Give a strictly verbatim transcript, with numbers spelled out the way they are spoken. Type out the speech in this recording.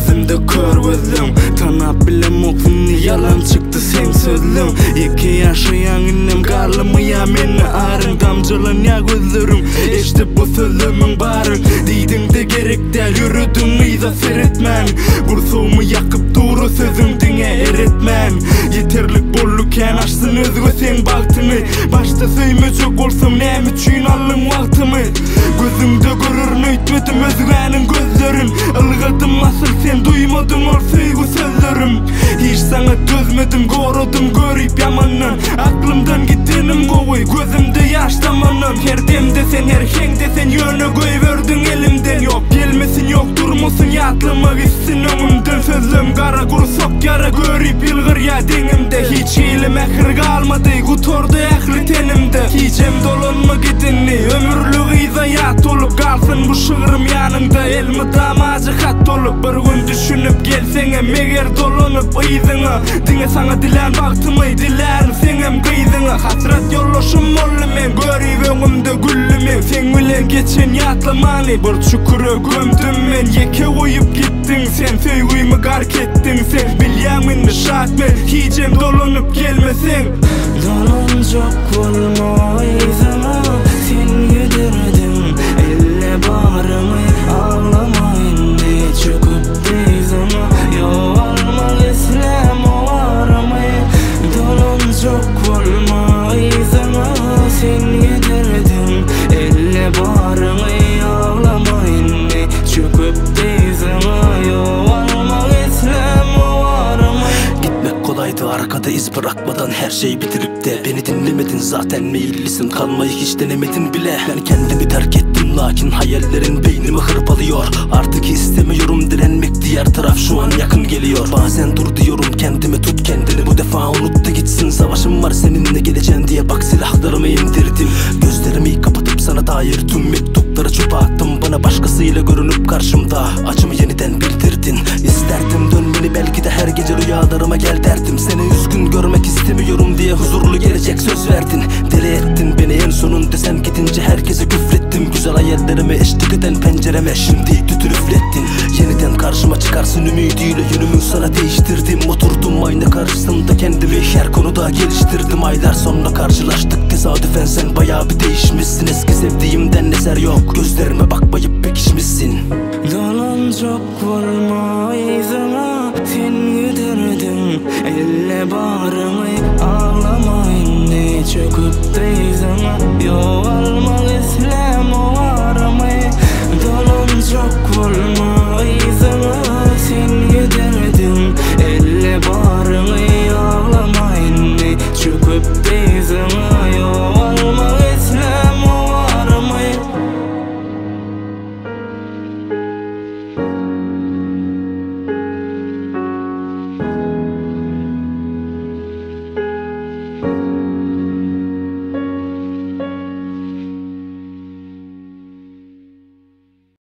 gözümde kör gözlüm. Tanap bilem okunni yalan çıktı sen sözlüm. İki yaşayan innem karlımı ya meni arın. Damcılan ya gözlerim işte bu sözlümün barın. Diydin de gerek del yürüdüm iyda seyretmen. Bursuğumu yakıp doğru sözüm dine eretmen. Yeterlik bollukken açsın özgü sen baktını. Başta söyme çok olsam nem üçün allım vaktımı. Gözümde görür nöйтmedim özgünin gözlerin. Ilgadım asıl sen duymadın ol söygü sözlerim. Hiç sana dözmedim korodum görüp yamanın. Aklımdan gittinim kovuy gözümde yaş tamanın. Her demde sen her hengde sen yönü koyverdin elimden. Yok gelmesin yok durmasın yatlamak issin önümden. Sözlüm kara kursok yara görüp ilgir ya denimde. Hiç elim ehir kalmadı kutordu ehli tenimde. Hicem dolanma gidinni ömürlü gizayat olup kalsın bu şığırım yanında. Elmi damacı kat olup bir gün düşünüp gelsene meger dolanıp ıydına. Dine sana dilen baktımı dilerim senem kıydına. Hasret yollaşım ollu men görüp önümde güllü men. Sen bilen geçen yatlamani bir çukura gömdüm men. Yeke koyup gittin sen söygüyümü gark ettin sen. Bilyaminni şart men hicem dolanıp gelmesen. Dolanacak olma izama sen gidirdin. Elle bağrımı ağlamayın diye çöküp dizama. Yo almak islem o aramayı. Dolanacak olma izama sen gidirdin. Elle bağrımı ağlamayın diye çöküp dizama. Yo almak islem o aramayı. Gitmek kolaydı arkada iz bırakmadan her şeyi bitirip de. Beni dinlemedin zaten meyillisin kalmayı hiç denemedin bile. Ben kendimi terk ettim lakin hayallerin beynimi hırpalıyor. Artık istemiyorum direnmek diğer taraf şu an yakın geliyor. Bazen dur diyorum kendime tut kendini bu defa unut da gitsin. Savaşım var seninle geleceksin diye bak silahlarımı indirdim. Gözlerimi kapatıp sana dair tüm mektupları çöpe attım. Bana başkasıyla görünüp karşımda acımı yeniden bildirdin. İsterdim dönmeni belki de her gece rüyalarıma gel derdim. Seni üzgün görmek istemiyorum diye huzurlu gelecek söz verdin. Deli ettin beni en sonunda sen gidince herkese küfrettim. Güzel hayallerime eşlik eden pencereme şimdi tütür üflettin. Yeniden karşıma çıkarsın ümidiyle yönümü sana değiştirdim. Oturdum ayna karşısında kendimi her konuda geliştirdim. Aylar sonra karşılaştık tesadüfen sen bayağı bir değişmişsin. Eski sevdiğimden eser yok gözlerime bakmayıp pekişmişsin. Dolanacak olma izama sen gidirdin. Elle bağrımı ağlamayın diye çöküp dizama. Yo